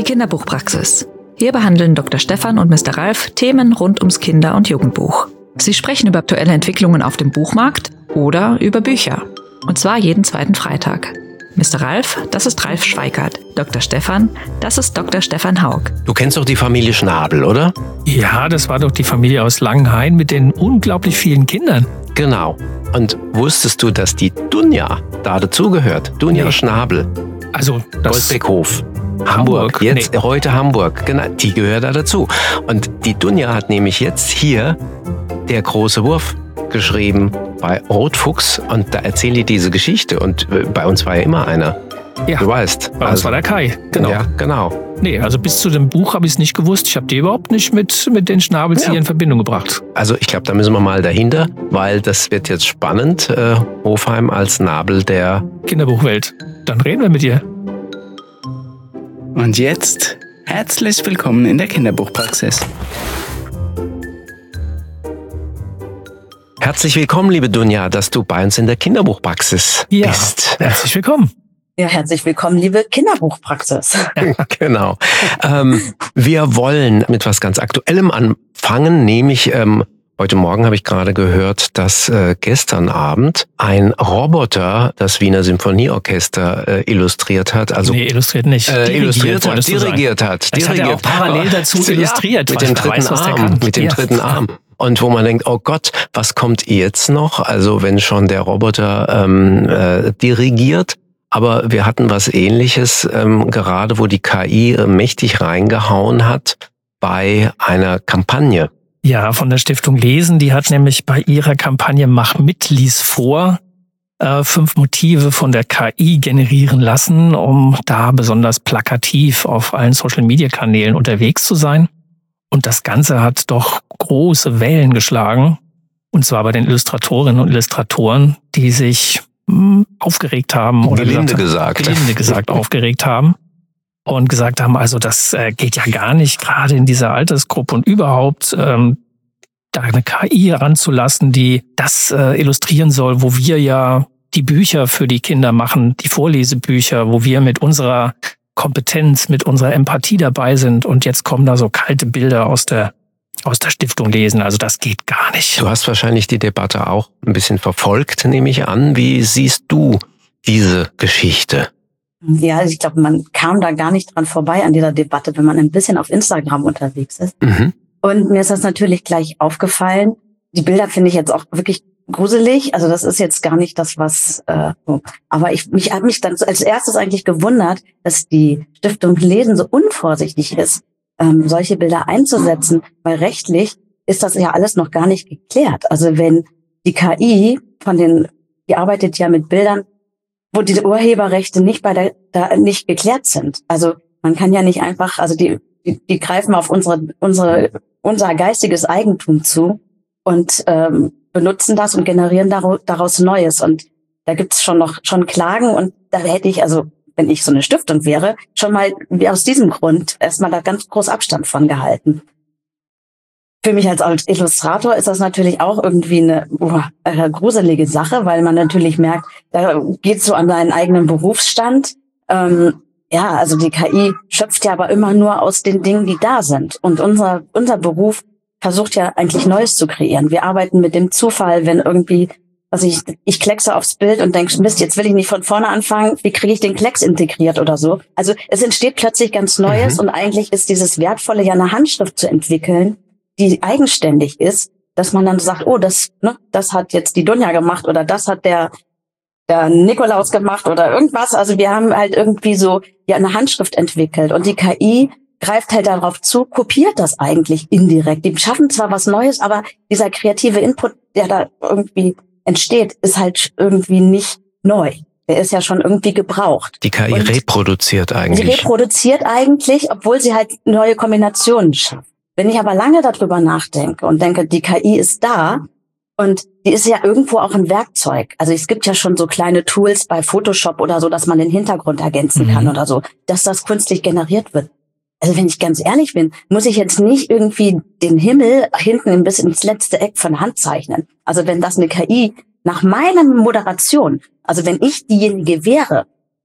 die Kinderbuchpraxis. Hier behandeln Dr. Stefan und Mr. Ralf Themen rund ums Kinder- und Jugendbuch. Sie sprechen über aktuelle Entwicklungen auf dem Buchmarkt oder über Bücher. Und zwar jeden zweiten Freitag. Mr. Ralf, das ist Ralf Schweikart. Dr. Stefan, das ist Dr. Stefan Haug. Du kennst doch die Familie Schnabel, oder? Ja, das war doch die Familie aus Langenhain mit den unglaublich vielen Kindern. Genau. Und wusstest du, dass die Dunja da dazugehört? Dunja Schnabel. Also das Goldbeckhof. Hamburg. Jetzt, heute Hamburg. Genau, die gehört da dazu. Und die Dunja hat nämlich jetzt hier Der große Wurf geschrieben bei Rotfuchs. Und da erzählt die diese Geschichte. Und bei uns war ja immer einer. Ja, du weißt. Bei uns war der Kai. Genau. Ja, genau. Nee, also bis zu dem Buch habe ich es nicht gewusst. Ich habe die überhaupt nicht mit den Schnabels hier in Verbindung gebracht. Also ich glaube, da müssen wir mal dahinter, weil das wird jetzt spannend. Hofheim als Nabel der Kinderbuchwelt. Dann reden wir mit dir. Und jetzt herzlich willkommen in der Kinderbuchpraxis. Herzlich willkommen, liebe Dunja, dass du bei uns in der Kinderbuchpraxis bist. Herzlich willkommen. Ja, herzlich willkommen, liebe Kinderbuchpraxis. Genau. Wir wollen mit was ganz Aktuellem anfangen, nämlich heute Morgen habe ich gerade gehört, dass gestern Abend ein Roboter das Wiener Symphonieorchester illustriert hat. Also illustriert nicht. Dirigiert hat. Das hat er auch parallel dazu illustriert. Mit dem dritten Arm. Und wo man denkt, oh Gott, was kommt jetzt noch? Also wenn schon der Roboter dirigiert. Aber wir hatten was Ähnliches gerade, wo die KI mächtig reingehauen hat bei einer Kampagne. Ja, von der Stiftung Lesen. Die hat nämlich bei ihrer Kampagne Mach mit, lies vor 5 Motive von der KI generieren lassen, um da besonders plakativ auf allen Social-Media-Kanälen unterwegs zu sein. Und das Ganze hat doch große Wellen geschlagen. Und zwar bei den Illustratorinnen und Illustratoren, die sich aufgeregt haben oder gelinde gesagt aufgeregt haben und gesagt haben, also das geht ja gar nicht, gerade in dieser Altersgruppe und überhaupt da eine KI heranzulassen, die das illustrieren soll, wo wir ja die Bücher für die Kinder machen, die Vorlesebücher, wo wir mit unserer Kompetenz, mit unserer Empathie dabei sind und jetzt kommen da so kalte Bilder aus der Stiftung Lesen. Also das geht gar nicht. Du hast wahrscheinlich die Debatte auch ein bisschen verfolgt, nehme ich an. Wie siehst du diese Geschichte? Ja, also ich glaube, man kam da gar nicht dran vorbei an dieser Debatte, wenn man ein bisschen auf Instagram unterwegs ist. Mhm. Und mir ist das natürlich gleich aufgefallen. Die Bilder finde ich jetzt auch wirklich gruselig. Also das ist jetzt gar nicht das, was... Aber ich habe mich dann als erstes eigentlich gewundert, dass die Stiftung Lesen so unvorsichtig ist, solche Bilder einzusetzen, weil rechtlich ist das ja alles noch gar nicht geklärt. Also wenn die KI die arbeitet ja mit Bildern, wo diese Urheberrechte nicht nicht geklärt sind. Also man kann ja nicht einfach, also die greifen auf unser geistiges Eigentum zu und benutzen das und generieren daraus Neues. Und da gibt's schon Klagen und da hätte ich, also wenn ich so eine Stiftung wäre, schon mal aus diesem Grund erstmal da ganz groß Abstand von gehalten. Für mich als Illustrator ist das natürlich auch irgendwie eine gruselige Sache, weil man natürlich merkt, da geht's so an seinen eigenen Berufsstand. Also die KI schöpft ja aber immer nur aus den Dingen, die da sind. Und unser Beruf versucht ja eigentlich Neues zu kreieren. Wir arbeiten mit dem Zufall, wenn irgendwie, also ich kleckse aufs Bild und denke, Mist, jetzt will ich nicht von vorne anfangen, wie kriege ich den Klecks integriert oder so. Also es entsteht plötzlich ganz Neues und eigentlich ist dieses Wertvolle ja eine Handschrift zu entwickeln, die eigenständig ist, dass man dann sagt, oh, das hat jetzt die Dunja gemacht oder das hat der Nikolaus gemacht oder irgendwas. Also wir haben halt irgendwie so eine Handschrift entwickelt und die KI greift halt darauf zu, kopiert das eigentlich indirekt. Die schaffen zwar was Neues, aber dieser kreative Input, der da irgendwie entsteht, ist halt irgendwie nicht neu. Der ist ja schon irgendwie gebraucht. Die KI reproduziert eigentlich. Sie reproduziert eigentlich, obwohl sie halt neue Kombinationen schafft. Wenn ich aber lange darüber nachdenke und denke, die KI ist da und die ist ja irgendwo auch ein Werkzeug. Also es gibt ja schon so kleine Tools bei Photoshop oder so, dass man den Hintergrund ergänzen kann oder so, dass das künstlich generiert wird. Also wenn ich ganz ehrlich bin, muss ich jetzt nicht irgendwie den Himmel hinten bis ins letzte Eck von Hand zeichnen. Also wenn das eine KI nach meiner Moderation, also wenn ich diejenige wäre,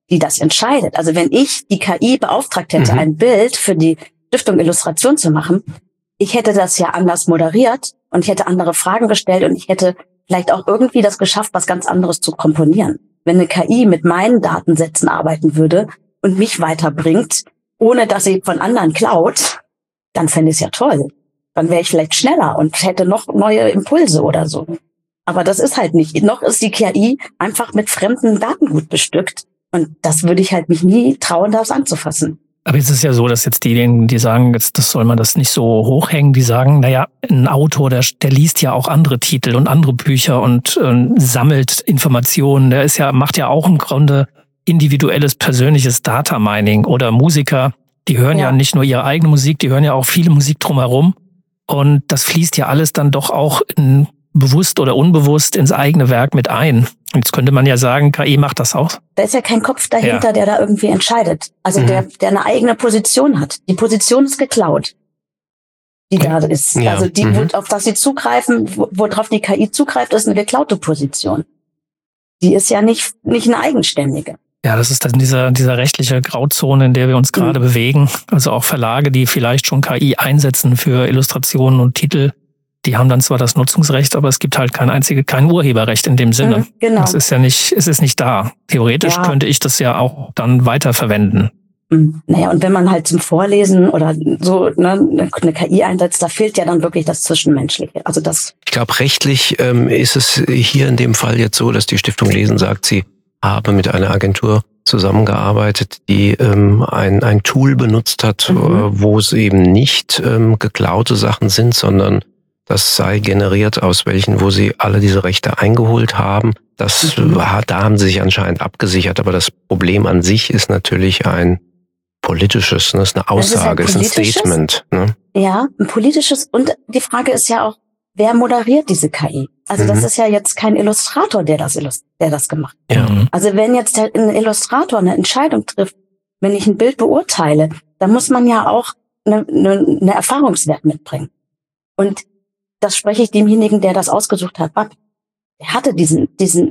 die das entscheidet. Also wenn ich die KI beauftragt hätte, ein Bild für die Stiftung Illustration zu machen, ich hätte das ja anders moderiert und ich hätte andere Fragen gestellt und ich hätte vielleicht auch irgendwie das geschafft, was ganz anderes zu komponieren. Wenn eine KI mit meinen Datensätzen arbeiten würde und mich weiterbringt, ohne dass sie von anderen klaut, dann fände ich es ja toll. Dann wäre ich vielleicht schneller und hätte noch neue Impulse oder so. Aber das ist halt nicht. Noch ist die KI einfach mit fremden Datengut bestückt. Und das würde ich halt mich nie trauen, das anzufassen. Aber jetzt ist ja so, dass jetzt diejenigen, die sagen, jetzt das soll man das nicht so hochhängen, die sagen, naja, ein Autor, der liest ja auch andere Titel und andere Bücher und sammelt Informationen. Der macht ja auch im Grunde individuelles, persönliches Data Mining. Oder Musiker, die hören ja nicht nur ihre eigene Musik, die hören ja auch viele Musik drumherum. Und das fließt ja alles dann doch auch bewusst oder unbewusst ins eigene Werk mit ein. Und jetzt könnte man ja sagen, KI macht das auch. Da ist ja kein Kopf dahinter, der da irgendwie entscheidet. Also der eine eigene Position hat. Die Position ist geklaut, die da ist. Ja. Also die, auf das sie zugreifen, worauf die KI zugreift, ist eine geklaute Position. Die ist ja nicht eine eigenständige. Ja, das ist dann dieser rechtliche Grauzone, in der wir uns gerade bewegen. Also auch Verlage, die vielleicht schon KI einsetzen für Illustrationen und Titel, die haben dann zwar das Nutzungsrecht, aber es gibt halt kein Urheberrecht in dem Sinne. Genau. Es ist nicht da. Theoretisch könnte ich das ja auch dann weiterverwenden. Naja, und wenn man halt zum Vorlesen oder so eine KI einsetzt, da fehlt ja dann wirklich das Zwischenmenschliche. Also ich glaube, rechtlich ist es hier in dem Fall jetzt so, dass die Stiftung Lesen sagt, sie habe mit einer Agentur zusammengearbeitet, die ein Tool benutzt hat, wo es eben nicht geklaute Sachen sind, sondern das sei generiert aus welchen, wo sie alle diese Rechte eingeholt haben. Da haben sie sich anscheinend abgesichert, aber das Problem an sich ist natürlich ein politisches, das ist eine Aussage, ist ein Statement. Ne? Ja, ein politisches, und die Frage ist ja auch, wer moderiert diese KI? Also das ist ja jetzt kein Illustrator, der das gemacht hat. Ja. Also wenn jetzt ein Illustrator eine Entscheidung trifft, wenn ich ein Bild beurteile, dann muss man ja auch eine Erfahrungswert mitbringen. Und das spreche ich demjenigen, der das ausgesucht hat, ab. Er hatte diesen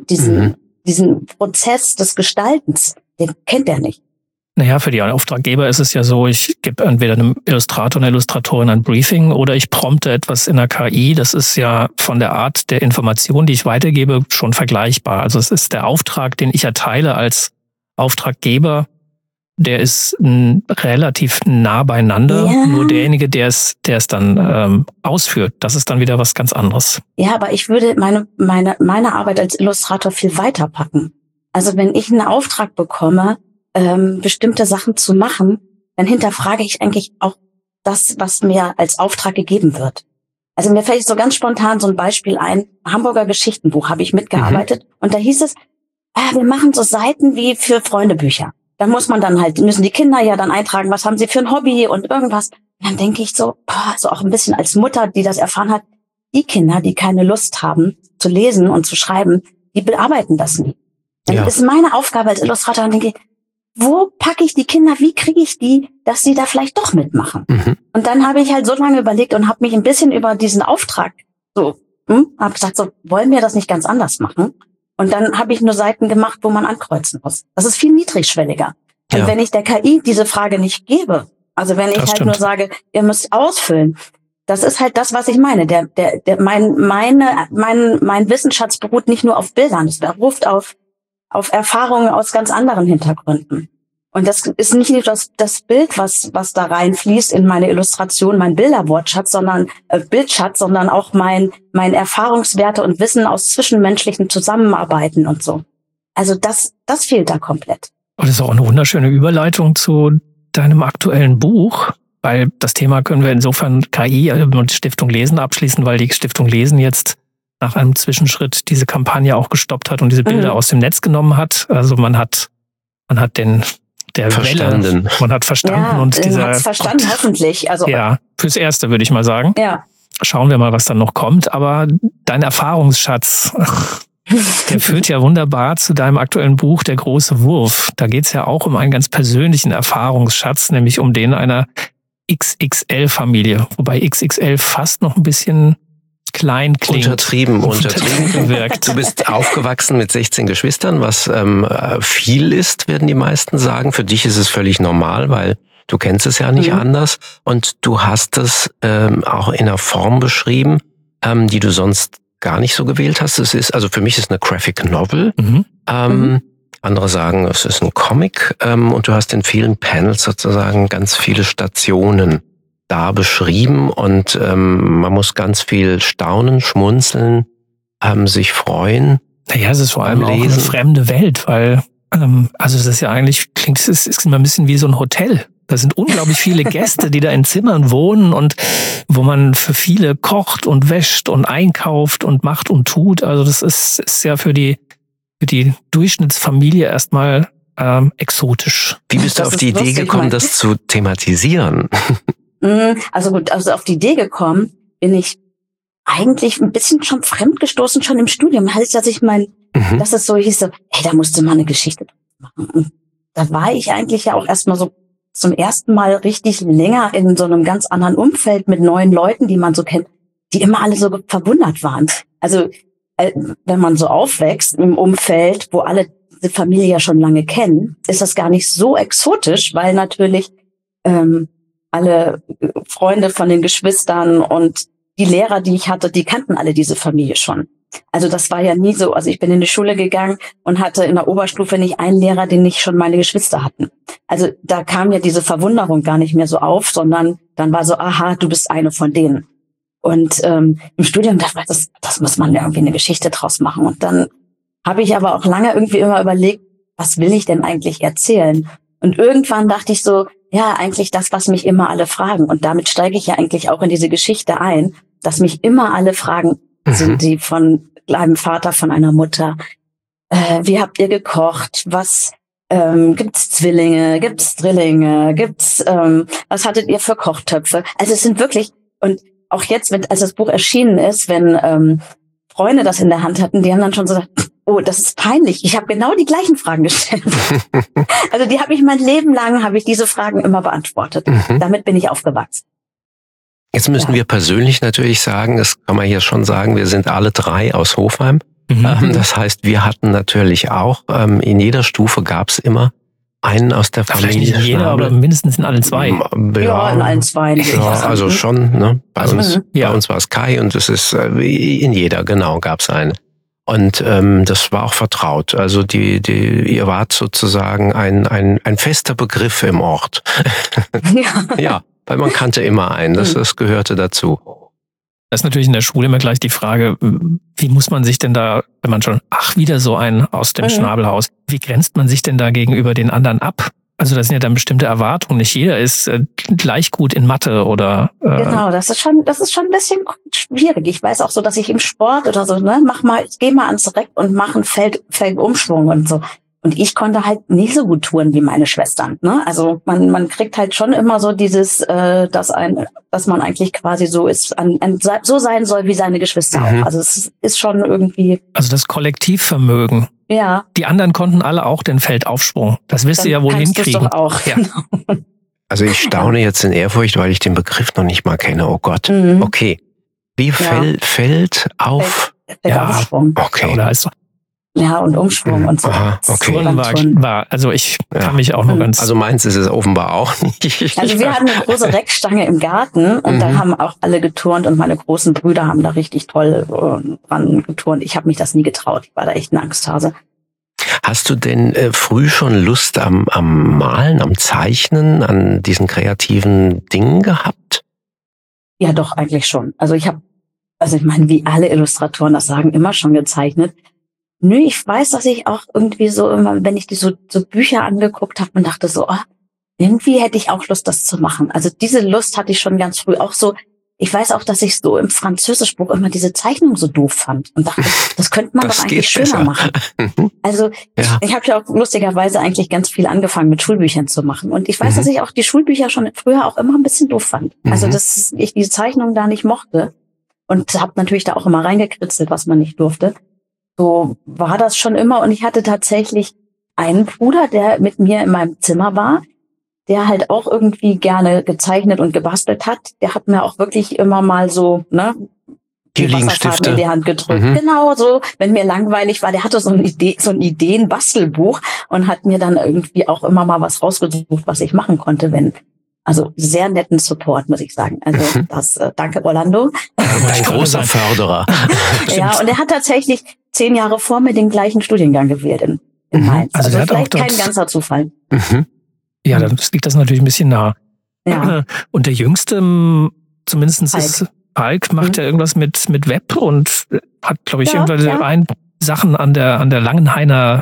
Prozess des Gestaltens, den kennt er nicht. Naja, für die Auftraggeber ist es ja so, ich gebe entweder einem Illustrator, einer Illustratorin ein Briefing oder ich prompte etwas in der KI. Das ist ja von der Art der Information, die ich weitergebe, schon vergleichbar. Also es ist der Auftrag, den ich erteile als Auftraggeber, der ist relativ nah beieinander. Ja. Nur derjenige, der es dann ausführt, das ist dann wieder was ganz anderes. Ja, aber ich würde meine Arbeit als Illustrator viel weiter packen. Also wenn ich einen Auftrag bekomme, bestimmte Sachen zu machen, dann hinterfrage ich eigentlich auch das, was mir als Auftrag gegeben wird. Also mir fällt so ganz spontan so ein Beispiel ein. Hamburger Geschichtenbuch habe ich mitgearbeitet. Und da hieß es, wir machen so Seiten wie für Freundebücher. Da müssen die Kinder ja dann eintragen, was haben sie für ein Hobby und irgendwas. Und dann denke ich so auch ein bisschen als Mutter, die das erfahren hat, die Kinder, die keine Lust haben zu lesen und zu schreiben, die bearbeiten das nie. Dann ist meine Aufgabe als Illustrator, und denke ich, wo packe ich die Kinder, wie kriege ich die, dass sie da vielleicht doch mitmachen? Und dann habe ich halt so lange überlegt und habe mich ein bisschen über diesen Auftrag habe gesagt, so wollen wir das nicht ganz anders machen? Und dann habe ich nur Seiten gemacht, wo man ankreuzen muss. Das ist viel niedrigschwelliger. Und wenn ich der KI diese Frage nicht gebe, also wenn ich halt nur sage, ihr müsst ausfüllen, das ist halt das, was ich meine. Mein Wissensschatz beruht nicht nur auf Bildern, es beruht auf Erfahrungen aus ganz anderen Hintergründen. Und das ist nicht nur das Bild, was da reinfließt in meine Illustration, mein Bilderwortschatz, sondern auch mein Erfahrungswerte und Wissen aus zwischenmenschlichen Zusammenarbeiten und so. Also das fehlt da komplett. Und das ist auch eine wunderschöne Überleitung zu deinem aktuellen Buch, weil das Thema können wir insofern KI und Stiftung Lesen abschließen, weil die Stiftung Lesen jetzt nach einem Zwischenschritt diese Kampagne auch gestoppt hat und diese Bilder aus dem Netz genommen hat. Also man hat der verstanden. Welle, man hat verstanden und dieser hat's verstanden, hoffentlich. Also ja, fürs Erste würde ich mal sagen. Ja. Schauen wir mal, was dann noch kommt. Aber dein Erfahrungsschatz, der führt ja wunderbar zu deinem aktuellen Buch Der große Wurf. Da geht's ja auch um einen ganz persönlichen Erfahrungsschatz, nämlich um den einer XXL-Familie. Wobei XXL fast noch ein bisschen klein klingt. Untertrieben wirkt. Du bist aufgewachsen mit 16 Geschwistern, was viel ist, werden die meisten sagen. Für dich ist es völlig normal, weil du kennst es ja nicht anders. Und du hast es auch in einer Form beschrieben, die du sonst gar nicht so gewählt hast. Es ist, also für mich ist es eine Graphic Novel. Andere sagen, es ist ein Comic. Und du hast in vielen Panels sozusagen ganz viele Stationen da beschrieben. Und man muss ganz viel staunen, schmunzeln, sich freuen. Naja, es ist vor allem auch eine fremde Welt, weil also es ist ja eigentlich, es ist immer ein bisschen wie so ein Hotel. Da sind unglaublich viele Gäste, die da in Zimmern wohnen und wo man für viele kocht und wäscht und einkauft und macht und tut. Also das ist ja für die Durchschnittsfamilie erstmal exotisch. Wie bist du auf die Idee gekommen, das zu thematisieren? Also gut, also auf die Idee gekommen bin ich eigentlich ein bisschen schon fremdgestoßen, schon im Studium. Heißt, dass ich dass es so hieß, hey, da musste man eine Geschichte machen. Und da war ich eigentlich ja auch erstmal so zum ersten Mal richtig länger in so einem ganz anderen Umfeld mit neuen Leuten, die man so kennt, die immer alle so verwundert waren. Also wenn man so aufwächst im Umfeld, wo alle diese Familie ja schon lange kennen, ist das gar nicht so exotisch, weil natürlich alle Freunde von den Geschwistern und die Lehrer, die ich hatte, die kannten alle diese Familie schon. Also das war ja nie so. Also ich bin in die Schule gegangen und hatte in der Oberstufe nicht einen Lehrer, den nicht schon meine Geschwister hatten. Also da kam ja diese Verwunderung gar nicht mehr so auf, sondern dann war so, aha, du bist eine von denen. Und im Studium dachte ich, das muss man ja irgendwie eine Geschichte draus machen. Und dann habe ich aber auch lange irgendwie immer überlegt, was will ich denn eigentlich erzählen? Und irgendwann dachte ich so, ja, eigentlich das, was mich immer alle fragen. Und damit steige ich ja eigentlich auch in diese Geschichte ein, dass mich immer alle fragen, sind die von einem Vater, von einer Mutter, wie habt ihr gekocht, was gibt's Zwillinge, gibt's Drillinge, was hattet ihr für Kochtöpfe? Also es sind wirklich, und auch jetzt, als das Buch erschienen ist, wenn Freunde das in der Hand hatten, die haben dann schon so gesagt, oh, das ist peinlich, ich habe genau die gleichen Fragen gestellt. Also die habe ich mein Leben lang, diese Fragen immer beantwortet. Damit bin ich aufgewachsen. Jetzt müssen wir persönlich natürlich sagen, das kann man hier schon sagen, wir sind alle drei aus Hofheim. Das heißt, wir hatten natürlich auch, in jeder Stufe gab es immer einen aus der Familie. Vielleicht nicht in jeder, aber mindestens in allen zwei. Ja, in allen zwei. Ja, also schon. Ne? Bei uns war es Kai und es ist in jeder, genau, gab es eine. Und das war auch vertraut. Also ihr wart sozusagen ein fester Begriff im Ort. Ja, weil man kannte immer einen. Das gehörte dazu. Das ist natürlich in der Schule immer gleich die Frage, wie muss man sich denn da, wenn man schon, wieder so einen aus dem Schnabelhaus, wie grenzt man sich denn da gegenüber den anderen ab? Also das sind ja dann bestimmte Erwartungen. Nicht jeder ist gleich gut in Mathe oder... Genau, das ist schon ein bisschen schwierig. Ich weiß auch so, dass ich im Sport oder so, geh mal ans Reck und mach einen Feldumschwung und so. Und ich konnte halt nicht so gut touren wie meine Schwestern. Ne? Also man kriegt halt schon immer so dieses, dass man eigentlich quasi so ist, so sein soll wie seine Geschwister auch. Also es ist schon irgendwie. Also das Kollektivvermögen. Ja. Die anderen konnten alle auch den Feldaufsprung. Das wirst du ja wohl hinkriegen. Doch auch. Ja. Genau. Also ich staune jetzt in Ehrfurcht, weil ich den Begriff noch nicht mal kenne. Oh Gott. Okay. Wie Feld auf? Feldaufsprung. Okay. Oder also ja, und Umschwung und so. Aha, okay. Also ich kann mich auch nur ganz... Also meins ist es offenbar auch nicht. Also wir hatten eine große Reckstange im Garten und da haben auch alle geturnt und meine großen Brüder haben da richtig toll dran geturnt. Ich habe mich das nie getraut. Ich war da echt ein Angsthase. Hast du denn früh schon Lust am Malen, am Zeichnen, an diesen kreativen Dingen gehabt? Ja, doch, eigentlich schon. Also ich meine, wie alle Illustratoren das sagen, immer schon gezeichnet. Nö, ich weiß, dass ich auch irgendwie so immer, wenn ich die so Bücher angeguckt habe und dachte so, irgendwie hätte ich auch Lust, das zu machen. Also diese Lust hatte ich schon ganz früh. Auch so, ich weiß auch, dass ich so im Französischbuch immer diese Zeichnung so doof fand und dachte, das könnte man doch eigentlich schöner machen. Also ich habe ja auch lustigerweise eigentlich ganz viel angefangen mit Schulbüchern zu machen. Und ich weiß, dass ich auch die Schulbücher schon früher auch immer ein bisschen doof fand. Also dass ich diese Zeichnung da nicht mochte und habe natürlich da auch immer reingekritzelt, was man nicht durfte. So war das schon immer. Und ich hatte tatsächlich einen Bruder, der mit mir in meinem Zimmer war, der halt auch irgendwie gerne gezeichnet und gebastelt hat. Der hat mir auch wirklich immer mal so Hier liegen Stifte in die Hand gedrückt. Genau so, wenn mir langweilig war, der hatte so ein Ideen-Bastelbuch und hat mir dann irgendwie auch immer mal was rausgesucht, was ich machen konnte, also sehr netten Support, muss ich sagen. Also danke Orlando. Ein großer Förderer. Ja, und er hat tatsächlich 10 Jahre vor mir den gleichen Studiengang gewählt in Mainz. Also der hat vielleicht auch kein ganzer Zufall. Ja, dann liegt das natürlich ein bisschen nah. Ja. Und der Jüngste, zumindest ist Falk, macht ja irgendwas mit Web und hat, glaube ich, irgendwelche Sachen an der Langenhainer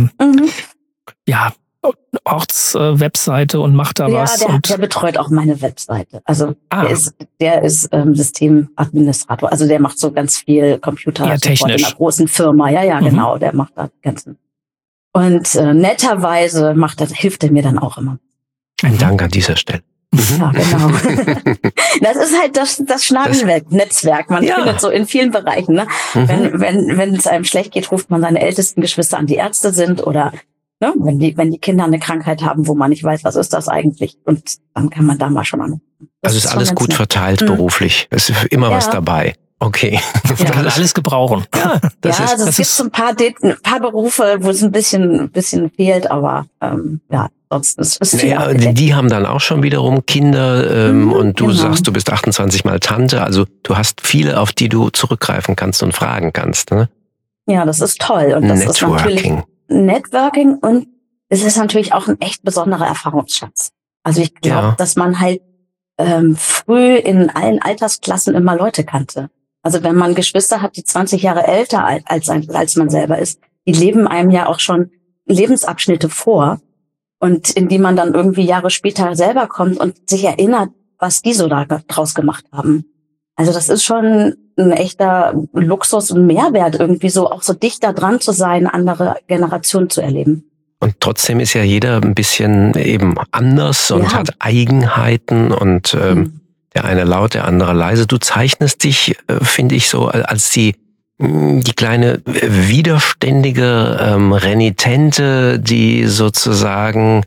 Ortswebseite und macht da was. Der betreut auch meine Webseite. Also der ist Systemadministrator. Also der macht so ganz viel Computer in einer großen Firma. Ja, genau. Der macht das Ganze. Und netterweise hilft er mir dann auch immer. Ein Dank an dieser Stelle. Ja, genau. Das ist halt das Schnabennetzwerk. Man findet so in vielen Bereichen. Ne? Wenn es einem schlecht geht, ruft man seine ältesten Geschwister an, die Ärzte sind oder wenn die Kinder eine Krankheit haben, wo man nicht weiß, was ist das eigentlich, und dann kann man da mal schon anrufen. Also ist alles gut verteilt beruflich. Es ist immer was dabei. Okay. Man kann alles gebrauchen. Ja, also es gibt so ein paar Berufe, wo es ein bisschen fehlt, aber sonst ist es viel. Die haben dann auch schon wiederum Kinder und du sagst, du bist 28 Mal Tante, also du hast viele, auf die du zurückgreifen kannst und fragen kannst. Ne? Ja, das ist toll. Und das ist natürlich Networking, und es ist natürlich auch ein echt besonderer Erfahrungsschatz. Also ich glaube, dass man halt früh in allen Altersklassen immer Leute kannte. Also wenn man Geschwister hat, die 20 Jahre älter als man selber ist, die leben einem ja auch schon Lebensabschnitte vor, und in die man dann irgendwie Jahre später selber kommt und sich erinnert, was die so da draus gemacht haben. Also das ist schon ein echter Luxus und Mehrwert, irgendwie so auch so dichter dran zu sein, andere Generationen zu erleben. Und trotzdem ist ja jeder ein bisschen eben anders und hat Eigenheiten und der eine laut, der andere leise. Du zeichnest dich, finde ich, so als die kleine widerständige Renitente, die sozusagen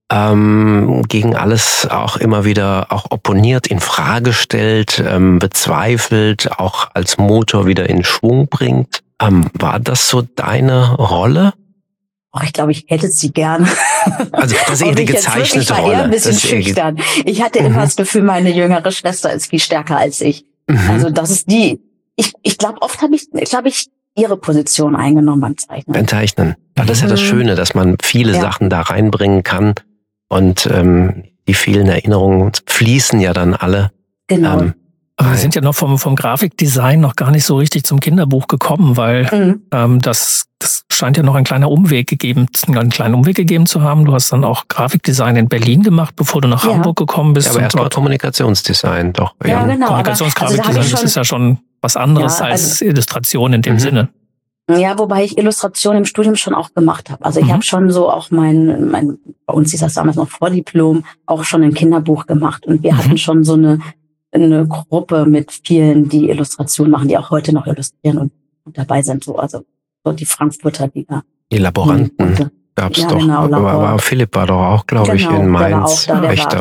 gegen alles auch immer wieder auch opponiert, in Frage stellt, bezweifelt, auch als Motor wieder in Schwung bringt. War das so deine Rolle? Ich glaube, ich hätte sie gern. Also das ist die gezeichnete Rolle. Ich war eher ein bisschen schüchtern. Ich hatte immer das Gefühl, meine jüngere Schwester ist viel stärker als ich. Also das ist die. Ich glaube, oft habe ich ihre Position eingenommen beim Zeichnen. Beim Zeichnen. Ja, das ist ja das Schöne, dass man viele Sachen da reinbringen kann. Und die vielen Erinnerungen fließen ja dann alle. Genau. Aber wir sind ja noch vom Grafikdesign noch gar nicht so richtig zum Kinderbuch gekommen, weil das scheint ja noch einen kleinen Umweg gegeben zu haben. Du hast dann auch Grafikdesign in Berlin gemacht, bevor du nach Hamburg gekommen bist. Ja, aber erstmal Kommunikationsdesign, doch. Ja, genau. Kommunikationsgrafikdesign, das ist ja schon was anderes als Illustration in dem Sinne. Ja, wobei ich Illustration im Studium schon auch gemacht habe. Also ich habe schon so auch bei uns hieß das damals noch Vordiplom, auch schon ein Kinderbuch gemacht. Und wir hatten schon so eine Gruppe mit vielen, die Illustrationen machen, die auch heute noch illustrieren und dabei sind. So die Frankfurter Liga. Die Laboranten gab's doch. Genau, Philipp war doch auch, glaube ich, in Mainz. Rechter.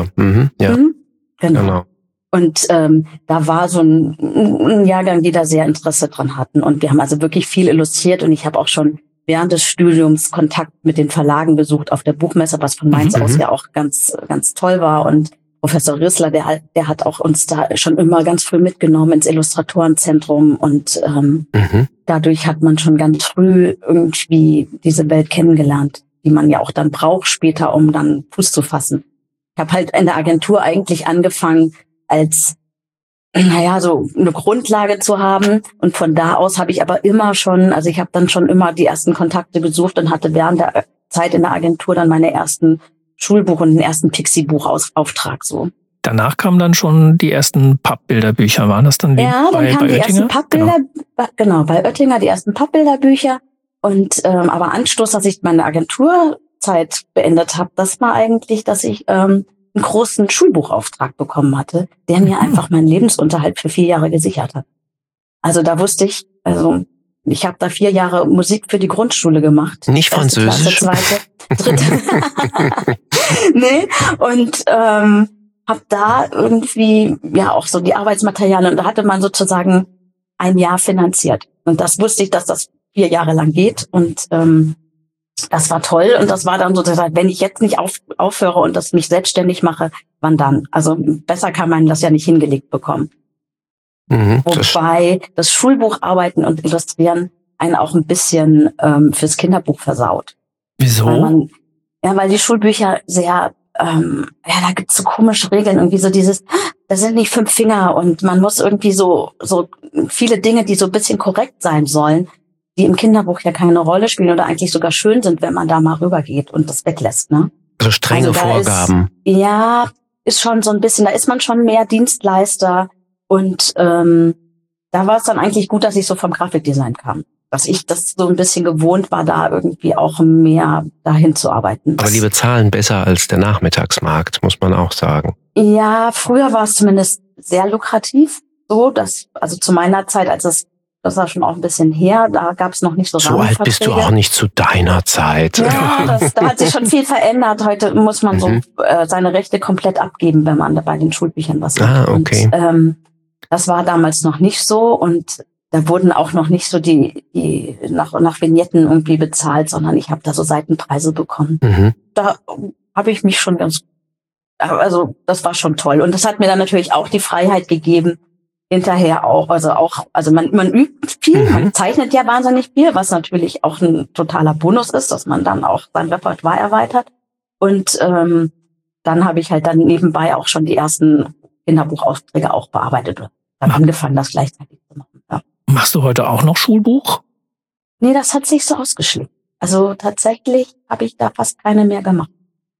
Genau. Und da war so ein Jahrgang, die da sehr Interesse dran hatten. Und wir haben also wirklich viel illustriert. Und ich habe auch schon während des Studiums Kontakt mit den Verlagen besucht auf der Buchmesse, was von Mainz aus ja auch ganz, ganz toll war. Und Professor Rissler, der hat auch uns da schon immer ganz früh mitgenommen ins Illustratorenzentrum. Und dadurch hat man schon ganz früh irgendwie diese Welt kennengelernt, die man ja auch dann braucht später, um dann Fuß zu fassen. Ich habe halt in der Agentur eigentlich angefangen, als so eine Grundlage zu haben. Und von da aus habe ich aber immer schon, also ich habe dann schon immer die ersten Kontakte gesucht und hatte während der Zeit in der Agentur dann meine ersten Schulbuch und den ersten Pixie-Buch-Auftrag so. Danach kamen dann schon die ersten Pappbilderbücher, waren das dann dann kamen die ersten Pappbilder, genau, bei Oettinger die ersten Pappbilderbücher. Und aber Anstoß, dass ich meine Agenturzeit beendet habe, das war eigentlich, dass ich einen großen Schulbuchauftrag bekommen hatte, der mir einfach meinen Lebensunterhalt für 4 Jahre gesichert hat. Also da wusste ich, ich habe da 4 Jahre Musik für die Grundschule gemacht. Nicht Französisch? Klasse, 2., 3. Nee, und habe da irgendwie auch so die Arbeitsmaterialien, und da hatte man sozusagen ein Jahr finanziert. Und das wusste ich, dass das 4 Jahre lang geht. Und das war toll. Und das war dann so, wenn ich jetzt nicht aufhöre und das mich selbstständig mache, wann dann? Also besser kann man das ja nicht hingelegt bekommen. Wobei das Schulbucharbeiten und Illustrieren einen auch ein bisschen fürs Kinderbuch versaut. Wieso? Weil die Schulbücher sehr, da gibt's so komische Regeln, irgendwie so das sind nicht 5 Finger und man muss irgendwie so viele Dinge, die so ein bisschen korrekt sein sollen, die im Kinderbuch ja keine Rolle spielen oder eigentlich sogar schön sind, wenn man da mal rübergeht und das weglässt, ne? Also strenge Vorgaben. Ist schon so ein bisschen, da ist man schon mehr Dienstleister und da war es dann eigentlich gut, dass ich so vom Grafikdesign kam. Dass ich das so ein bisschen gewohnt war, da irgendwie auch mehr dahin zu arbeiten. Aber die bezahlen besser als der Nachmittagsmarkt, muss man auch sagen. Ja, früher war es zumindest sehr lukrativ. Also zu meiner Zeit, das war schon auch ein bisschen her, da gab es noch nicht so So alt bist du auch nicht zu deiner Zeit. Ja, da hat sich schon viel verändert. Heute muss man so seine Rechte komplett abgeben, wenn man bei den Schulbüchern was macht. Okay. Und, das war damals noch nicht so und da wurden auch noch nicht so die nach Vignetten irgendwie bezahlt, sondern ich habe da so Seitenpreise bekommen. Da habe ich mich schon also das war schon toll. Und das hat mir dann natürlich auch die Freiheit gegeben, hinterher auch, also man übt viel, man zeichnet ja wahnsinnig viel, was natürlich auch ein totaler Bonus ist, dass man dann auch sein Repertoire erweitert. Und dann habe ich halt dann nebenbei auch schon die ersten Kinderbuchaufträge auch bearbeitet und dann angefangen, das gleichzeitig zu machen. Ja. Machst du heute auch noch Schulbuch? Nee, das hat sich so ausgeschlichen. Also tatsächlich habe ich da fast keine mehr gemacht.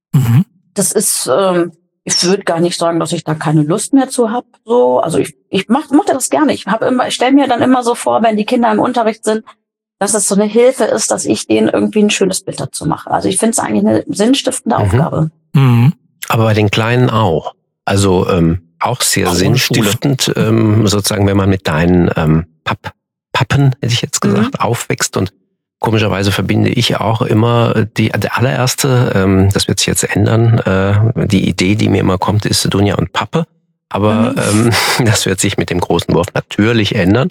Das ist, ich würde gar nicht sagen, dass ich da keine Lust mehr zu habe. So, also ich mochte das gerne. Ich stelle mir dann immer so vor, wenn die Kinder im Unterricht sind, dass es so eine Hilfe ist, dass ich denen irgendwie ein schönes Bild dazu mache. Also ich finde es eigentlich eine sinnstiftende Aufgabe. Aber bei den Kleinen auch. Also auch sehr sinnstiftend, sozusagen, wenn man mit deinen Pappen, hätte ich jetzt gesagt, aufwächst. Und komischerweise verbinde ich auch immer der allererste, das wird sich jetzt ändern, die Idee, die mir immer kommt, ist Dunja und Pappe. Aber das wird sich mit dem großen Wort natürlich ändern.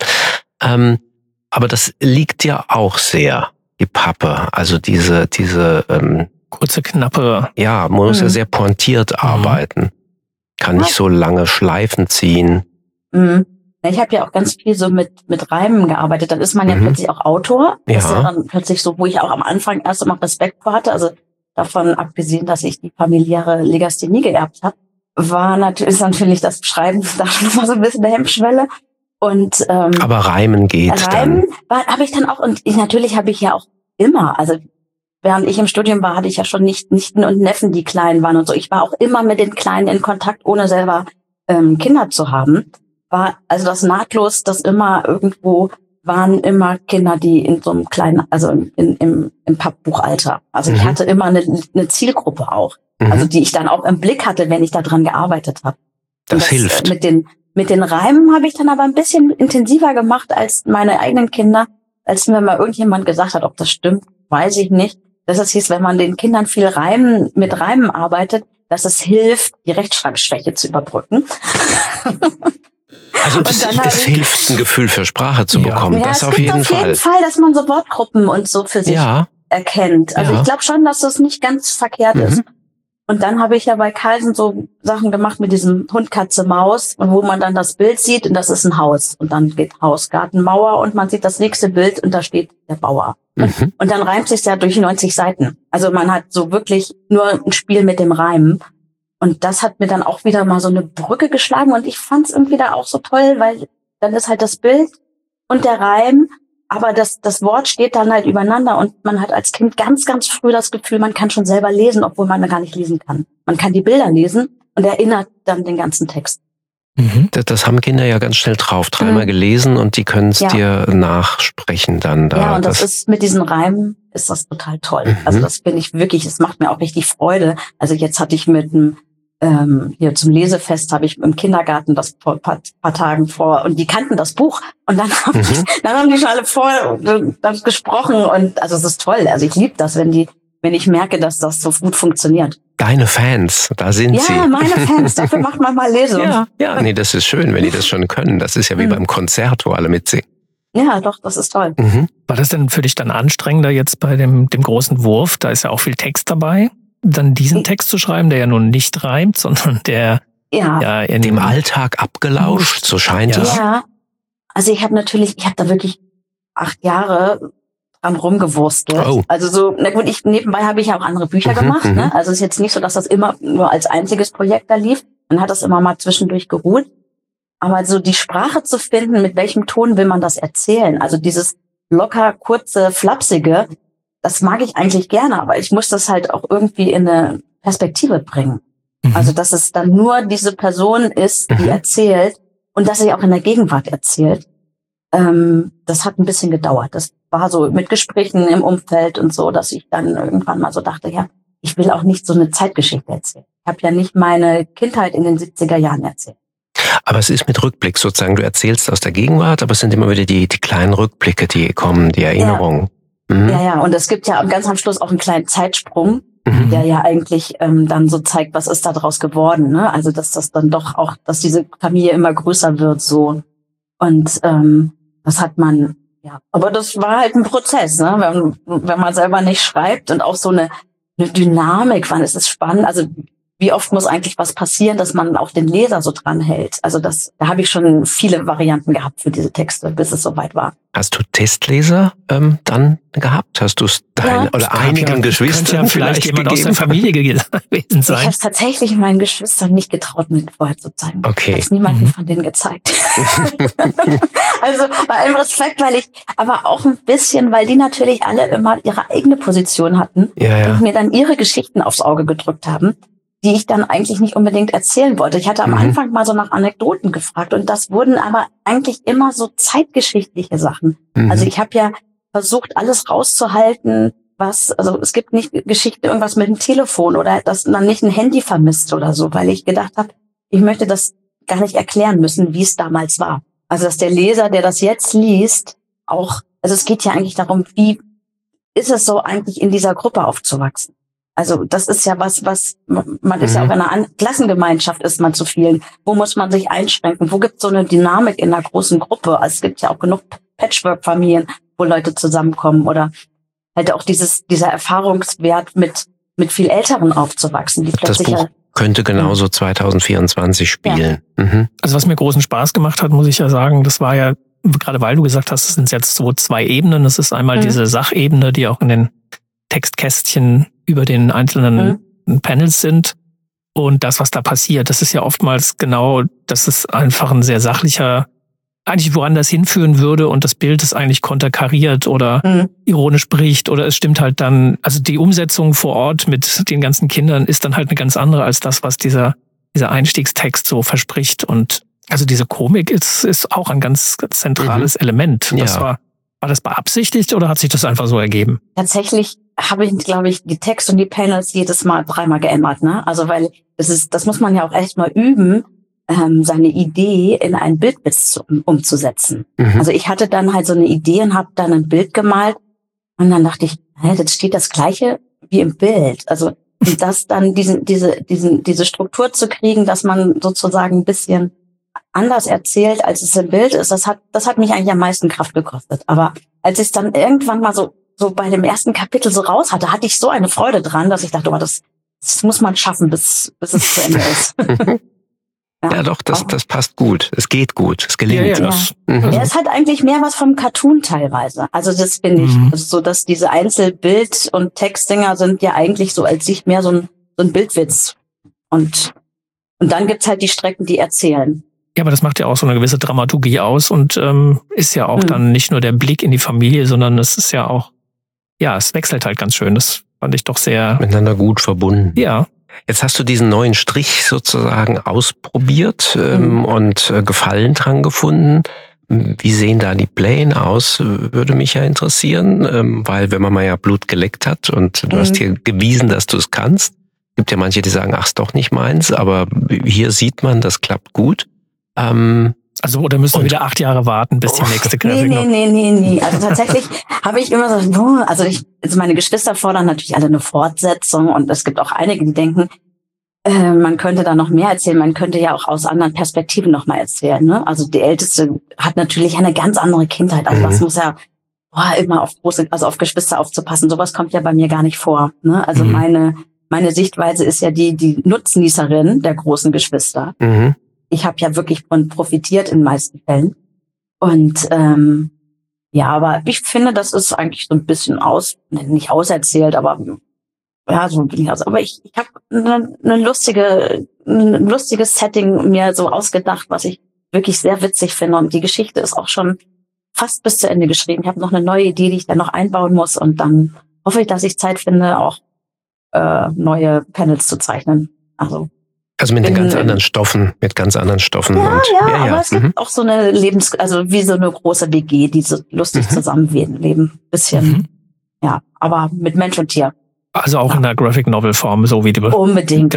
Aber das liegt ja auch sehr, die Pappe. Also diese kurze, knappe. Ja, man muss ja sehr pointiert arbeiten. Kann nicht so lange Schleifen ziehen. Ich habe ja auch ganz viel so mit Reimen gearbeitet. Dann ist man ja plötzlich auch Autor. Das ist ja dann plötzlich so, wo ich auch am Anfang erst immer Respekt vor hatte. Also davon abgesehen, dass ich die familiäre Legasthenie geerbt habe, ist natürlich das Schreiben da schon mal so ein bisschen eine Hemmschwelle. Und aber Reimen geht Reimen habe ich dann auch, und natürlich habe ich ja auch immer, also während ich im Studium war, hatte ich ja schon Nichten und Neffen, die klein waren und so. Ich war auch immer mit den Kleinen in Kontakt, ohne selber Kinder zu haben. War also das nahtlos, dass immer irgendwo waren immer Kinder, die in so einem kleinen, also im Pappbuchalter. Also ich hatte immer eine Zielgruppe auch, also die ich dann auch im Blick hatte, wenn ich da dran gearbeitet habe. Das hilft. Mit den Reimen habe ich dann aber ein bisschen intensiver gemacht als meine eigenen Kinder, als mir mal irgendjemand gesagt hat, ob das stimmt, weiß ich nicht. Das hieß, wenn man den Kindern viel mit Reimen arbeitet, dass es hilft, die Rechtschreibschwäche zu überbrücken. Also es hilft, ein Gefühl für Sprache zu bekommen. Ja, das auf jeden Fall. Auf jeden Fall, dass man so Wortgruppen und so für sich erkennt. Also ich glaube schon, dass das nicht ganz verkehrt ist. Und dann habe ich ja bei Carlsen so Sachen gemacht mit diesem Hund, Katze, Maus, und wo man dann das Bild sieht und das ist ein Haus. Und dann geht Haus, Garten, Mauer und man sieht das nächste Bild und da steht der Bauer. Und dann reimt sich ja durch 90 Seiten. Also man hat so wirklich nur ein Spiel mit dem Reimen. Und das hat mir dann auch wieder mal so eine Brücke geschlagen und ich fand es irgendwie da auch so toll, weil dann ist halt das Bild und der Reim, aber das Wort steht dann halt übereinander und man hat als Kind ganz, ganz früh das Gefühl, man kann schon selber lesen, obwohl man gar nicht lesen kann. Man kann die Bilder lesen und erinnert dann den ganzen Text. Das haben Kinder ja ganz schnell drauf. Dreimal gelesen und die können es dir nachsprechen dann. Ja, und das ist mit diesen Reimen ist das total toll. Also das finde ich wirklich, es macht mir auch richtig Freude. Also jetzt hatte ich mit einem hier zum Lesefest habe ich im Kindergarten das vor ein paar Tagen und die kannten das Buch und dann haben die schon alle vor gesprochen und also es ist toll. Also ich liebe das, wenn ich merke, dass das so gut funktioniert. Deine Fans, da sind sie. Ja, meine Fans, dafür macht man mal Lesung. Ja, nee, das ist schön, wenn die das schon können. Das ist ja wie beim Konzert, wo alle mitsingen. Ja, doch, das ist toll. War das denn für dich dann anstrengender jetzt bei dem großen Wurf? Da ist ja auch viel Text dabei. Dann diesen Text zu schreiben, der ja nun nicht reimt, sondern der ja in dem Alltag abgelauscht, so scheint es. Ja, also ich habe da wirklich 8 Jahre dran rumgewurstelt. Oh. Also so, na gut, nebenbei habe ich ja auch andere Bücher gemacht. Ne? Also es ist jetzt nicht so, dass das immer nur als einziges Projekt da lief. Man hat das immer mal zwischendurch geruht. Aber so die Sprache zu finden, mit welchem Ton will man das erzählen? Also dieses locker, kurze, flapsige, das mag ich eigentlich gerne, aber ich muss das halt auch irgendwie in eine Perspektive bringen. Also dass es dann nur diese Person ist, die erzählt und dass sie auch in der Gegenwart erzählt. Das hat ein bisschen gedauert. Das war so mit Gesprächen im Umfeld und so, dass ich dann irgendwann mal so dachte, ja, ich will auch nicht so eine Zeitgeschichte erzählen. Ich habe ja nicht meine Kindheit in den 70er Jahren erzählt. Aber es ist mit Rückblick sozusagen, du erzählst aus der Gegenwart, aber es sind immer wieder die kleinen Rückblicke, die kommen, die Erinnerungen. Ja, und es gibt ja ganz am Schluss auch einen kleinen Zeitsprung, der ja eigentlich dann so zeigt, was ist da draus geworden. Ne? Also dass das dann doch auch, dass diese Familie immer größer wird so. Und das hat man, ja, aber das war halt ein Prozess, ne? Wenn man selber nicht schreibt und auch so eine Dynamik, wann ist es spannend, also wie oft muss eigentlich was passieren, dass man auch den Leser so dran hält. Also da habe ich schon viele Varianten gehabt für diese Texte, bis es soweit war. Hast du Testleser dann gehabt? Hast du es oder einigen Geschwistern könnte ja vielleicht jemand aus der Familie gewesen sein? Ich habe es tatsächlich meinen Geschwistern nicht getraut, mir vorher zu zeigen. Okay. Ich habe es niemandem von denen gezeigt. Also bei allem Respekt, aber auch ein bisschen, weil die natürlich alle immer ihre eigene Position hatten und mir dann ihre Geschichten aufs Auge gedrückt haben, die ich dann eigentlich nicht unbedingt erzählen wollte. Ich hatte am Anfang mal so nach Anekdoten gefragt und das wurden aber eigentlich immer so zeitgeschichtliche Sachen. Also ich habe ja versucht, alles rauszuhalten, also es gibt nicht Geschichten, irgendwas mit dem Telefon oder dass man nicht ein Handy vermisst oder so, weil ich gedacht habe, ich möchte das gar nicht erklären müssen, wie es damals war. Also dass der Leser, der das jetzt liest, auch, also es geht ja eigentlich darum, wie ist es so eigentlich in dieser Gruppe aufzuwachsen? Also das ist ja was man ist ja auch in einer Klassengemeinschaft, ist man zu vielen. Wo muss man sich einschränken? Wo gibt es so eine Dynamik in einer großen Gruppe? Also es gibt ja auch genug Patchwork-Familien, wo Leute zusammenkommen oder halt auch dieser Erfahrungswert mit viel Älteren aufzuwachsen. Die plötzlich das Buch könnte genauso 2024 spielen. Ja. Also was mir großen Spaß gemacht hat, muss ich ja sagen, das war ja, gerade weil du gesagt hast, es sind jetzt so 2 Ebenen. Das ist einmal diese Sachebene, die auch in den Textkästchen über den einzelnen Panels sind. Und das, was da passiert, das ist ja oftmals genau, das ist einfach ein sehr sachlicher, eigentlich woran das hinführen würde und das Bild ist eigentlich konterkariert oder ironisch bricht oder es stimmt halt dann, also die Umsetzung vor Ort mit den ganzen Kindern ist dann halt eine ganz andere als das, was dieser Einstiegstext so verspricht. Und also diese Komik ist auch ein ganz zentrales Element. Das war das beabsichtigt oder hat sich das einfach so ergeben? Tatsächlich habe ich, glaube ich, die Texte und die Panels jedes Mal 3-mal geändert, ne? Also weil das muss man ja auch echt mal üben, seine Idee in einen Bildwitz umzusetzen. Also ich hatte dann halt so eine Idee und habe dann ein Bild gemalt und dann dachte ich, das steht das Gleiche wie im Bild. Also das dann diese Struktur zu kriegen, dass man sozusagen ein bisschen anders erzählt, als es im Bild ist, das hat mich eigentlich am meisten Kraft gekostet. Aber als ich es dann irgendwann mal so bei dem ersten Kapitel so raus hatte ich so eine Freude dran, dass ich dachte, oh, das muss man schaffen, bis es zu Ende ist. Ja, doch, das passt gut. Es geht gut. Es gelingt. Ja. Es hat eigentlich mehr was vom Cartoon teilweise. Also das finde ich, so dass diese Einzelbild- und Textdinger sind ja eigentlich so als sich mehr so ein Bildwitz. Und dann gibt's halt die Strecken, die erzählen. Ja, aber das macht ja auch so eine gewisse Dramaturgie aus und ist ja auch dann nicht nur der Blick in die Familie, sondern es ist ja auch, es wechselt halt ganz schön. Das fand ich doch sehr... Miteinander gut verbunden. Ja. Jetzt hast du diesen neuen Strich sozusagen ausprobiert und Gefallen dran gefunden. Wie sehen da die Pläne aus, würde mich ja interessieren, weil wenn man mal ja Blut geleckt hat und du hast hier gewiesen, dass du es kannst, gibt ja manche, die sagen, ach, ist doch nicht meins, aber hier sieht man, das klappt gut. Also Also, oder müssen wir wieder 8 Jahre warten, bis die nächste Grafik noch... Nee. Also tatsächlich habe ich immer so, also meine Geschwister fordern natürlich alle eine Fortsetzung und es gibt auch einige, die denken, man könnte da noch mehr erzählen, man könnte ja auch aus anderen Perspektiven noch mal erzählen, ne? Also die Älteste hat natürlich eine ganz andere Kindheit, also das muss ja immer auf Geschwister aufzupassen, sowas kommt ja bei mir gar nicht vor, ne? Also meine Sichtweise ist ja die Nutznießerin der großen Geschwister. Ich habe ja wirklich von profitiert in den meisten Fällen und aber ich finde, das ist eigentlich so ein bisschen nicht auserzählt, aber ja, so bin ich aus. Aber ich habe ein lustiges Setting mir so ausgedacht, was ich wirklich sehr witzig finde. Und die Geschichte ist auch schon fast bis zu Ende geschrieben. Ich habe noch eine neue Idee, die ich dann noch einbauen muss. Und dann hoffe ich, dass ich Zeit finde, auch neue Panels zu zeichnen. Also mit ganz anderen Stoffen. Ja, aber es gibt auch so eine wie so eine große WG, die so lustig zusammenleben. Bisschen, aber mit Mensch und Tier. Also auch in der Graphic Novel Form, so wie die... Unbedingt.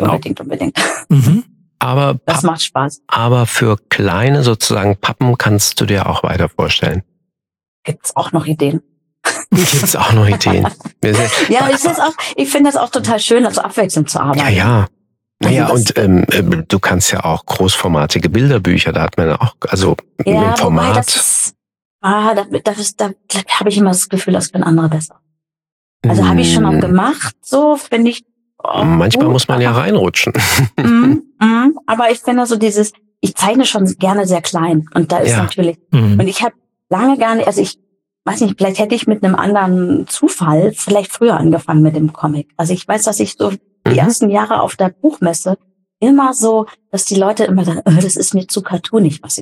Aber das macht Spaß. Aber für kleine sozusagen Pappen kannst du dir auch weiter vorstellen. Gibt's auch noch Ideen? Ja, ich finde das auch total schön, also abwechselnd zu arbeiten. Ja. Naja, und du kannst ja auch großformatige Bilderbücher, da hat man auch, also im Format. Da habe ich immer das Gefühl, das können andere besser. Also habe ich schon auch gemacht, so finde ich. Manchmal muss man ja reinrutschen. Aber ich finde so ich zeichne schon gerne sehr klein und da ist natürlich, und ich habe lange gar nicht, also ich weiß nicht, vielleicht hätte ich mit einem anderen Zufall vielleicht früher angefangen mit dem Comic. Also ich weiß, dass ich so die ersten Jahre auf der Buchmesse immer so, dass die Leute immer sagen, das ist mir zu cartoonig, was ich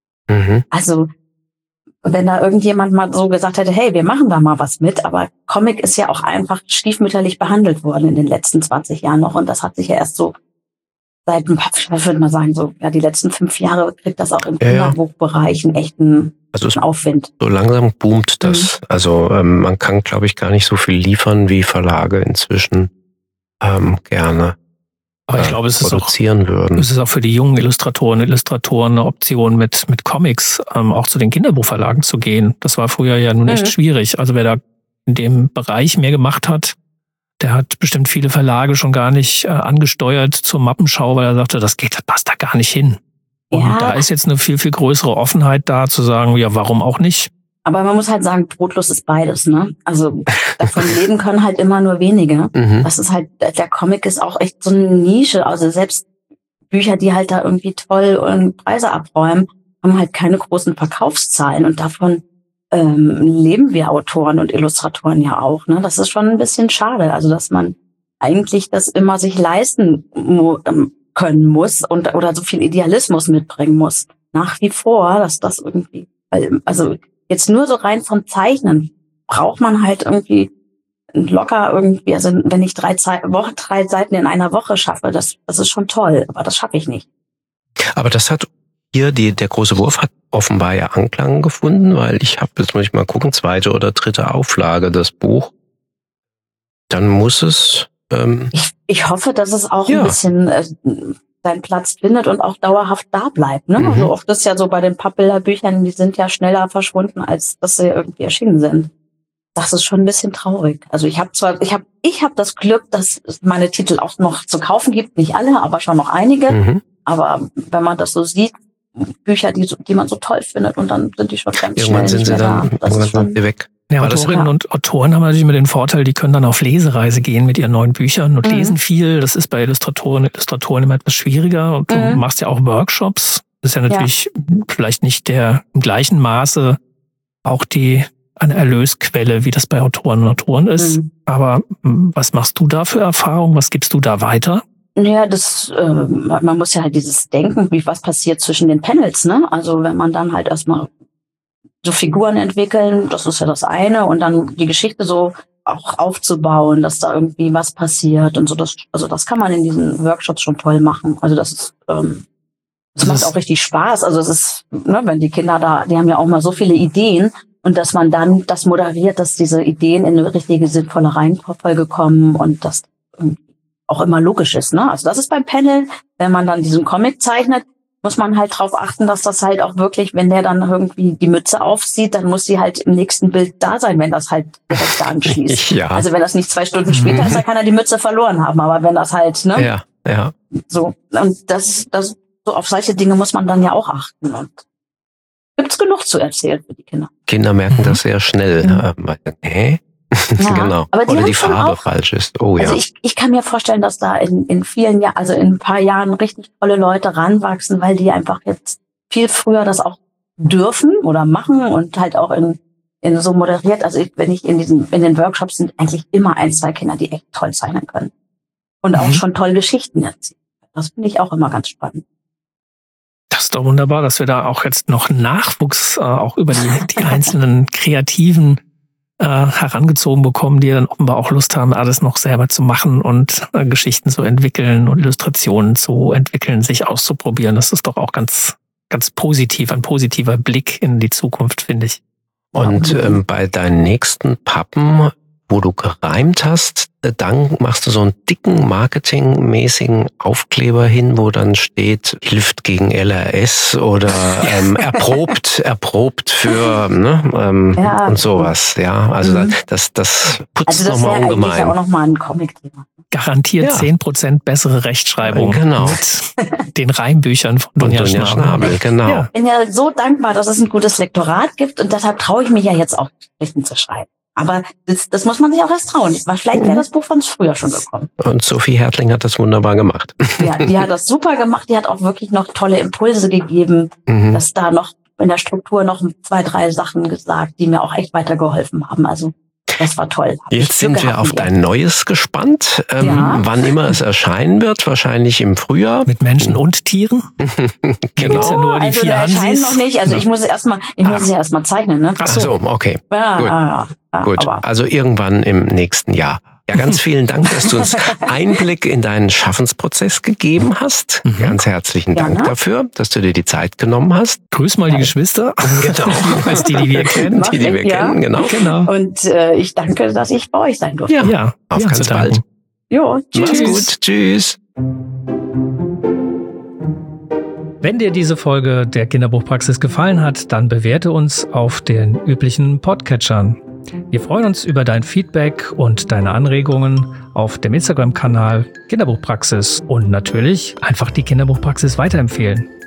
Also wenn da irgendjemand mal so gesagt hätte, hey, wir machen da mal was mit, aber Comic ist ja auch einfach stiefmütterlich behandelt worden in den letzten 20 Jahren noch und das hat sich ja erst so seit, ich würde mal sagen, die letzten 5 Jahre kriegt das auch im Kinderbuchbereich einen echten Aufwind. So langsam boomt das. Also man kann, glaube ich, gar nicht so viel liefern, wie Verlage inzwischen gerne Aber ich glaube, produzieren würden. Es ist auch für die jungen Illustratoren eine Option, mit Comics auch zu den Kinderbuchverlagen zu gehen. Das war früher ja nun echt schwierig. Also wer da in dem Bereich mehr gemacht hat, der hat bestimmt viele Verlage schon gar nicht angesteuert zur Mappenschau, weil er sagte, das passt da gar nicht hin. Und da ist jetzt eine viel, viel größere Offenheit da, zu sagen, ja, warum auch nicht? Aber man muss halt sagen, brotlos ist beides, ne? Also davon leben können halt immer nur wenige. Das ist halt, der Comic ist auch echt so eine Nische. Also selbst Bücher, die halt da irgendwie toll und Preise abräumen, haben halt keine großen Verkaufszahlen. Und davon leben wir Autoren und Illustratoren ja auch, ne? Das ist schon ein bisschen schade. Also dass man eigentlich das immer sich leisten können muss oder so viel Idealismus mitbringen muss. Nach wie vor, dass das irgendwie, also jetzt nur so rein vom Zeichnen braucht man halt irgendwie locker irgendwie, also wenn ich 3 Seiten in einer Woche schaffe, das ist schon toll, aber das schaffe ich nicht. Aber das hat hier, der große Wurf hat offenbar ja Anklang gefunden, weil jetzt muss ich mal gucken, 2. oder 3. Auflage, das Buch. Dann muss es... Ich hoffe, dass es auch ein bisschen seinen Platz findet und auch dauerhaft da bleibt. Ne? Also oft ist ja so bei den Pappbilderbüchern, die sind ja schneller verschwunden, als dass sie irgendwie erschienen sind. Das ist schon ein bisschen traurig. Also ich habe das Glück, dass es meine Titel auch noch zu kaufen gibt. Nicht alle, aber schon noch einige. Aber wenn man das so sieht, Bücher, die man so toll findet und dann sind die schon ganz irgendwann schnell sind sie dann weg. Ja, Autorinnen und Autoren haben natürlich immer den Vorteil, die können dann auf Lesereise gehen mit ihren neuen Büchern und lesen viel. Das ist bei Illustratoren immer etwas schwieriger. Und du machst ja auch Workshops. Das ist ja natürlich vielleicht nicht im gleichen Maße auch eine Erlösquelle, wie das bei Autoren und Autoren ist. Aber was machst du da für Erfahrungen? Was gibst du da weiter? Ja, man muss ja halt dieses Denken, was passiert zwischen den Panels, ne? Also wenn man dann halt erstmal so Figuren entwickeln, das ist ja das eine, und dann die Geschichte so auch aufzubauen, dass da irgendwie was passiert und so. Das kann man in diesen Workshops schon toll machen. Also das macht auch richtig Spaß. Also es ist, ne, wenn die Kinder die haben ja auch mal so viele Ideen, und dass man dann das moderiert, dass diese Ideen in eine richtige sinnvolle Reihenfolge kommen und das auch immer logisch ist, ne? Also das ist beim Panel, wenn man dann diesen Comic zeichnet, muss man halt drauf achten, dass das halt auch wirklich, wenn der dann irgendwie die Mütze aufzieht, dann muss sie halt im nächsten Bild da sein, wenn das halt direkt da anschließt. Ja. Also wenn das nicht 2 Stunden später ist, dann kann er die Mütze verloren haben. Aber wenn das halt, ne? Ja. So, und das so auf solche Dinge muss man dann ja auch achten. Und gibt's genug zu erzählen für die Kinder. Kinder merken das sehr schnell. Ja, genau. Aber oder die Farbe auch, falsch ist. Oh ja. Also ich kann mir vorstellen, dass da in vielen Jahren, also in ein paar Jahren richtig tolle Leute ranwachsen, weil die einfach jetzt viel früher das auch dürfen oder machen und halt auch in so moderiert. Also wenn ich in den Workshops sind eigentlich immer 1, 2 Kinder, die echt toll zeichnen können. Und auch schon tolle Geschichten erzählen. Das finde ich auch immer ganz spannend. Das ist doch wunderbar, dass wir da auch jetzt noch Nachwuchs auch über die einzelnen Kreativen herangezogen bekommen, die dann offenbar auch Lust haben, alles noch selber zu machen und Geschichten zu entwickeln und Illustrationen zu entwickeln, sich auszuprobieren. Das ist doch auch ganz, ganz positiv, ein positiver Blick in die Zukunft, finde ich. Und bei deinen nächsten Pappen, wo du gereimt hast, dann machst du so einen dicken marketingmäßigen Aufkleber hin, wo dann steht, hilft gegen LRS oder erprobt für und sowas. Ja, also das putzt nochmal ungemein. Also das wäre auch nochmal ein Comic-Thema. Garantiert 10% bessere Rechtschreibung mit den Reimbüchern von Dunja Schnabel. Genau. Ja. Ich bin ja so dankbar, dass es ein gutes Lektorat gibt und deshalb traue ich mich ja jetzt auch, Geschichten zu schreiben. Aber das muss man sich auch erst trauen. Vielleicht wäre das Buch von uns früher schon gekommen. Und Sophie Hertling hat das wunderbar gemacht. Ja, die hat das super gemacht. Die hat auch wirklich noch tolle Impulse gegeben, dass da noch in der Struktur noch 2, 3 Sachen gesagt, die mir auch echt weitergeholfen haben. Also das war toll. Jetzt sind wir auf dein Neues gespannt. Wann immer es erscheinen wird, wahrscheinlich im Frühjahr. Mit Menschen und Tieren? Genau. Ja nur die 4 erscheinen noch nicht. Also ich muss es ja erstmal zeichnen. Ne? Ach so, okay. Ja, Gut. Also irgendwann im nächsten Jahr. Ja, ganz vielen Dank, dass du uns Einblick in deinen Schaffensprozess gegeben hast. Ganz herzlichen Dank dafür, dass du dir die Zeit genommen hast. Grüß mal die Geschwister. Genau. Als die wir kennen. Die wir kennen, genau. Und ich danke, dass ich bei euch sein durfte. Ja, auf ganz bald. Jo, tschüss. Mach's gut. Tschüss. Wenn dir diese Folge der Kinderbuchpraxis gefallen hat, dann bewerte uns auf den üblichen Podcatchern. Wir freuen uns über dein Feedback und deine Anregungen auf dem Instagram-Kanal Kinderbuchpraxis und natürlich einfach die Kinderbuchpraxis weiterempfehlen.